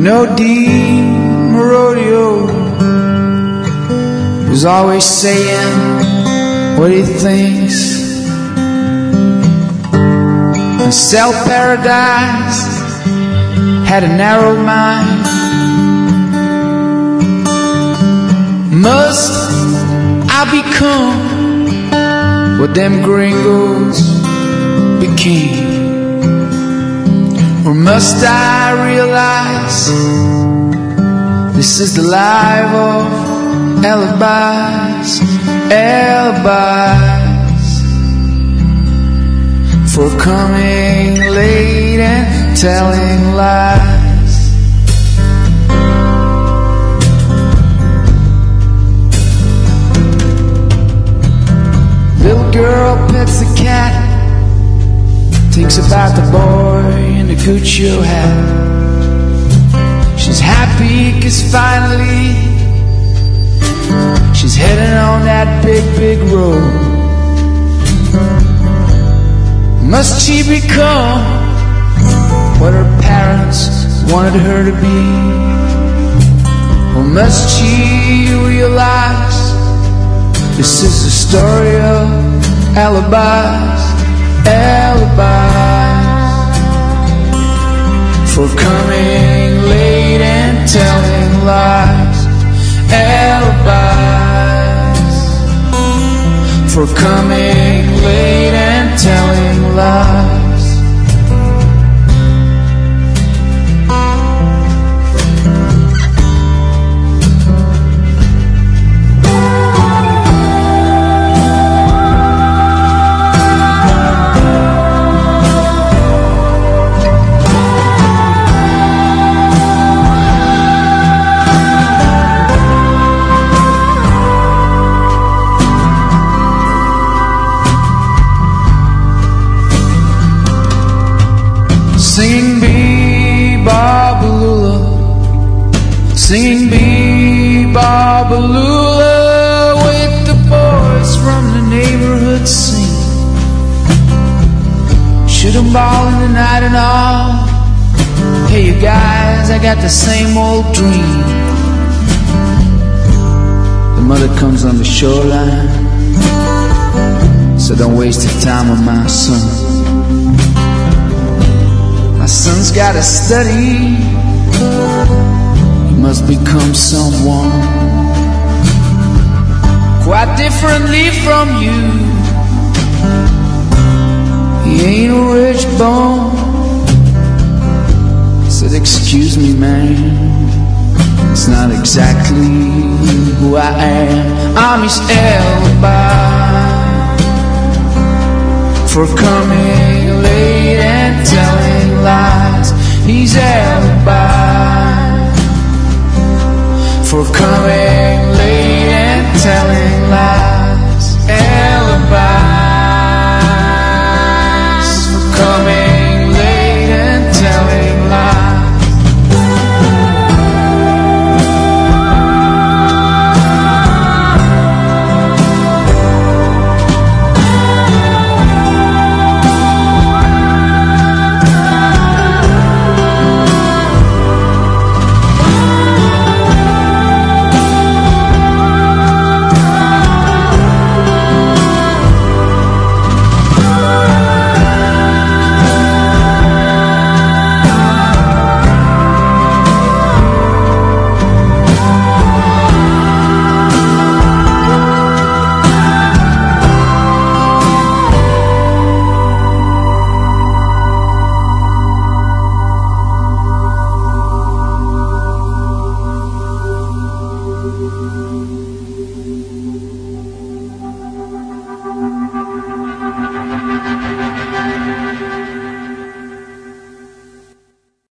know, Dean Rodeo was always saying what he thinks. And Sell Paradise had a narrow mind. Must I become what them gringos became? Or must I realize this is the life of alibis, alibis, for coming late and telling lies. Little girl pets the cat, thinks about the boy in the Gucci hat. She's happy 'cause finally she's heading on that big, big road. Must she become what her parents wanted her to be? Or must she realize this is the story of alibis, alibis, for coming late and telling lies, alibis, for coming late and telling lies. Singing bee-bop-a-lula, singing bee-bop-a-lula, with the boys from the neighborhood sing. Shoot 'em all in the night and all. Hey you guys, I got the same old dream. The mother comes on the shoreline, so don't waste your time on my son. My son's gotta study, he must become someone quite differently from you. He ain't a rich bone. I said, excuse me man, it's not exactly who I am. I'm his alibi for coming late and telling lies. He's alibi for coming late and telling lies. Alibis for coming late and telling lies.